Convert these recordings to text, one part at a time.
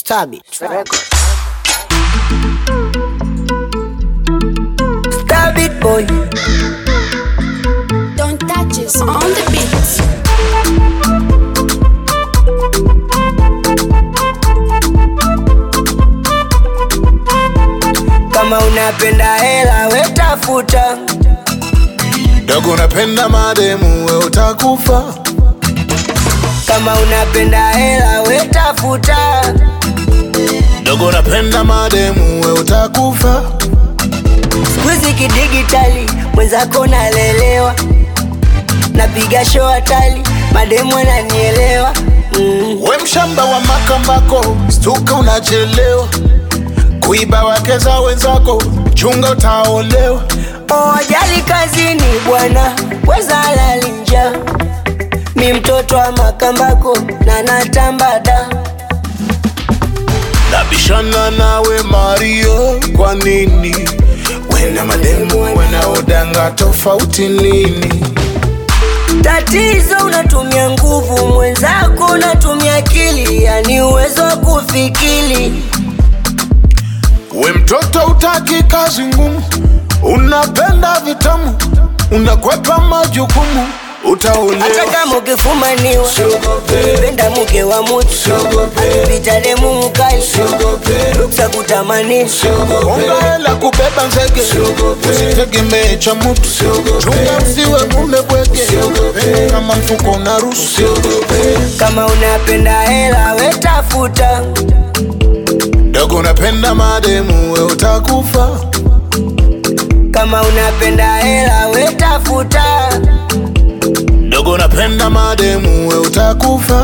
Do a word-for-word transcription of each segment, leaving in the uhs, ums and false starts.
Stabit Records. Stabit boy. Don't touch us on the beats. Kama unapenda hela we tafuta, dogo unapenda mademu we utakufa. Kama unapenda hela we tafuta, dogo unapenda mademu we utakufa. Squeezy kidigitali, mwenzako nalelewa, napiga show hatali, mademu ananielewa. mm. We mshamba wa makambako, stuka unachelewa, kuiba wake za wenzako, chunga utaolewa. Oh, ajali kazini bwana, weza halali njaa. Mi mtoto wa makambako na natambada. Nabishana nawe Mario, kwa nini? Wena mademu wena odanga tofauti nini? Tatizo unatumia nguvu, mwenzako unatumia akili, yani uwezo wa kufikiri. We mtoto utaki kazi ngumu, unapenda vitamu, unakwepa majukumu, utaolewa. Hata kama ukifumaniwa, penda mke wa mutu, pita demu mkali, ruksa kutamani. Konga hela kubeba nzege, usitegemee cha mutu, chunga usiwe mume bwege, kama mfuko unaruhusu. Kama unapenda hela we tafuta, dogo unapenda mademu we utakufa. Kama unapenda hela we tafuta, dogo unapenda mademu we utakufa.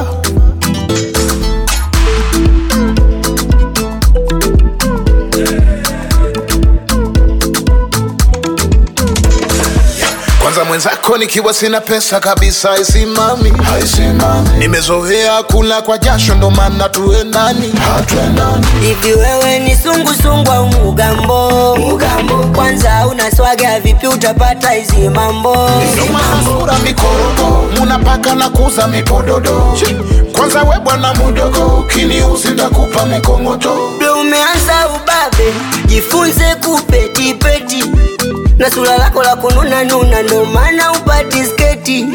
Kwanza mwenzako nikiwa sina pesa kabisa haisimami, haisimami. Nimezoea kula kwa jasho ndo maana tuendani, hatuendani. Hivi wewe ni sungu sungu au mugambo? Mugambo. Kwanza unaswaga vipi utapata hizi mambo? Masura mikorogo, munapaka na kuza mipododo. Kwanza we bwana mudogo, ukiniuzi ndakupa mikongoto. Bro umeanza ubabe, jifunze kupeti peti, na sura lako la kununa nuna ndo maana upati sketi.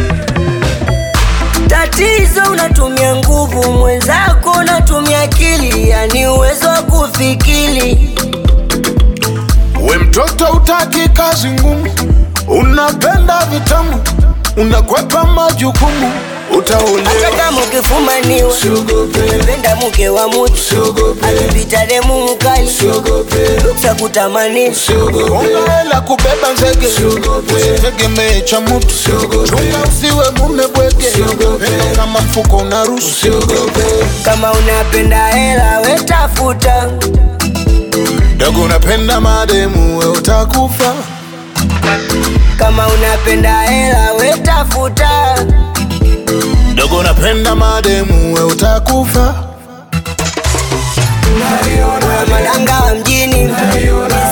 Tatizo unatumia nguvu, mwenzako unatumia akili, yani uwezo wa kufikiri. We mtoto utaki kazi ngumu, unapenda vitamu, unakwepa majukumu, utaolewa. Hata kama ukifumaniwa, penda mke wa mutu, alipita demu mkali, ruksa kutamani. Konga hela kubeba nzege, usitegemee cha mutu, chunga usiwe mume bwege, kama mfuko unaruhusu. Kama unapenda hela we tafuta, dogo unapenda mademu we utakufa. Kama unapenda hela we tafuta, dogo unapenda mademu we utakufa. madanga wa mjini